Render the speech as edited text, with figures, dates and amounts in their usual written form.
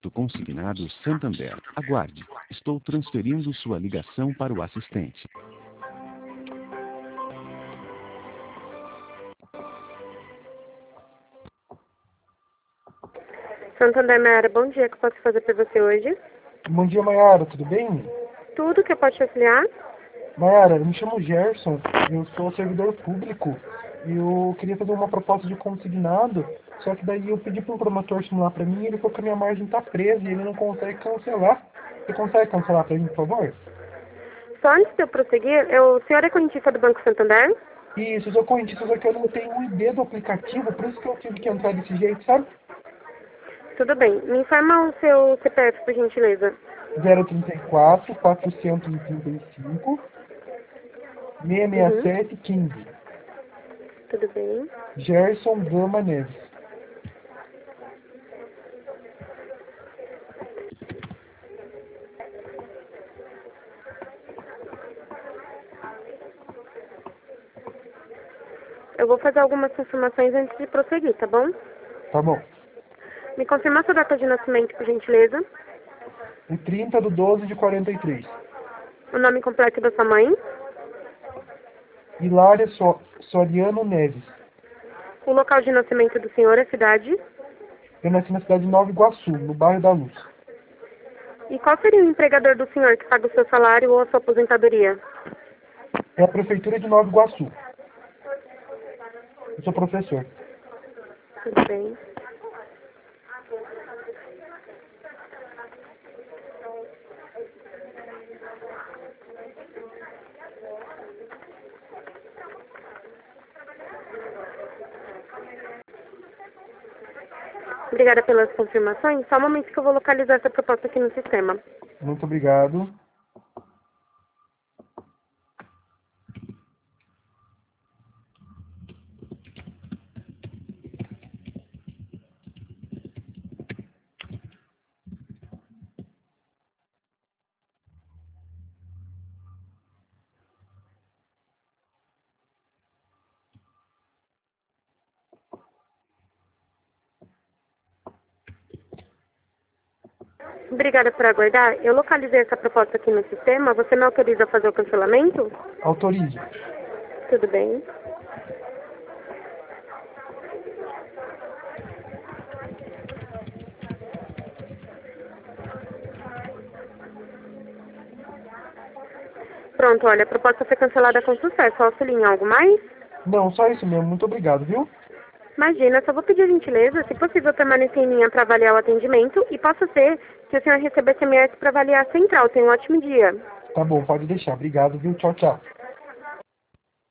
Consignado Santander. Aguarde. Estou transferindo sua ligação para o assistente. Santander, Mayara, bom dia. O que eu posso fazer para você hoje? Bom dia, Mayara, tudo bem? Tudo que eu posso te auxiliar? Mayara, eu me chamo Gerson, eu sou servidor público e eu queria fazer uma proposta de consignado, só que daí eu pedi para o promotor simular para mim e ele falou que a minha margem está presa e ele não consegue cancelar. Você consegue cancelar para mim, por favor? Só antes de eu prosseguir, o senhor é correntista do Banco Santander? Isso, eu sou correntista, só que eu não tenho o ID do aplicativo, por isso que eu tive que entrar desse jeito, sabe? Tudo bem. Me informa o seu CPF, por gentileza. 034 435 Uhum. 667 15. Tudo bem. Gerson Gama Neves. Eu vou fazer algumas confirmações antes de prosseguir, tá bom? Tá bom. Me confirma sua data de nascimento, por gentileza. O 30 de 12 de 43. O nome completo da sua mãe. Hilária Soriano Neves. O local de nascimento do senhor, a cidade. Eu nasci na cidade de Nova Iguaçu, no bairro da Luz. E qual seria o empregador do senhor que paga o seu salário ou a sua aposentadoria? É a prefeitura de Nova Iguaçu. Eu sou professor. Tudo bem. Obrigada pelas confirmações. Só um momento que eu vou localizar essa proposta aqui no sistema. Muito obrigado. Obrigada por aguardar. Eu localizei essa proposta aqui no sistema. Você me autoriza a fazer o cancelamento? Autorize. Tudo bem. Pronto, olha, a proposta foi cancelada com sucesso. Auxilio em algo mais? Não, só isso mesmo. Muito obrigado, viu? Imagina, só vou pedir a gentileza, se possível, permanecer em linha para avaliar o atendimento e possa ser que o senhor receba SMS para avaliar a central. Tenha um ótimo dia. Tá bom, pode deixar. Obrigado, viu? Tchau, tchau.